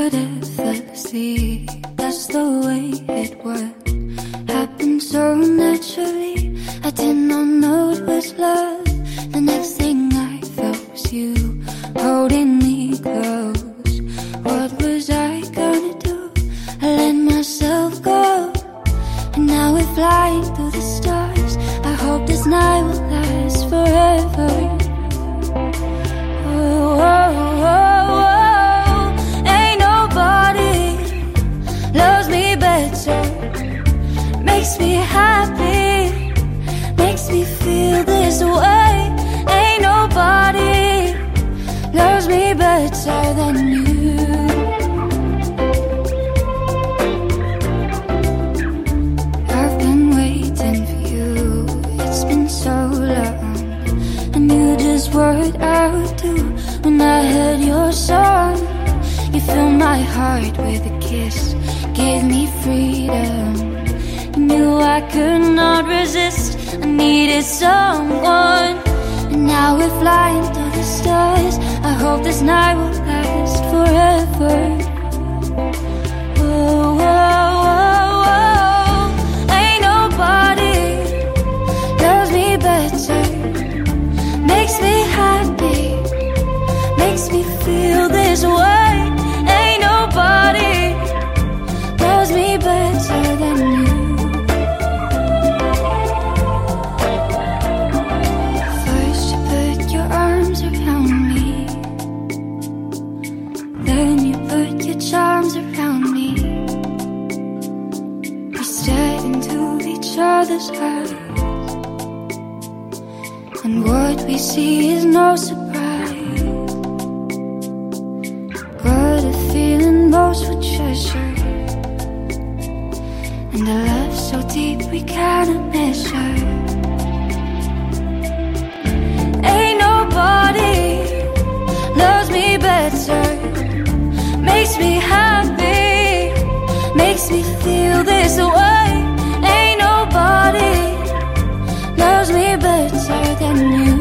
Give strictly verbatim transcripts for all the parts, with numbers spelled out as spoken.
could ever see. That's the way it worked. Happened so naturally, I did not know it was love. The next thing I felt was you holding me close. What was I gonna do? I let myself go, and now we're flying through the stars. I hope this night will last forever. Oh, oh, oh, oh. Ain't nobody loves me better, makes me happy, makes me feel this way. Ain't nobody loves me better than you. I've been waiting for you, it's been so long. I knew just what I would do when I heard your song. You filled my heart with a kiss, gave me freedom. You knew I could not resist, I needed someone. And now we're flying through the stars. I hope this night will last forever. Oh, oh, oh, oh. Ain't nobody loves me better, makes me happy, makes me feel this way. Ain't nobody loves me better than you. First you put your arms around me, then you put your charms around me. We stare into each other's eyes, and what we see is no surprise. Got a feeling most would treasure, and a love so deep we cannot measure. Ain't nobody loves me better, makes me happy, makes me feel this way. Ain't nobody loves me better than you.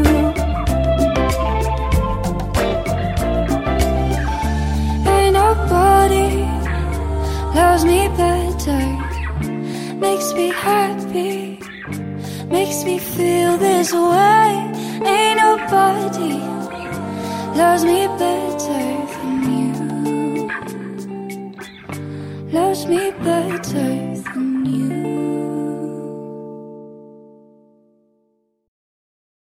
Ain't nobody loves me better, makes me happy, makes me feel this way. Ain't nobody loves me better than you, loves me better.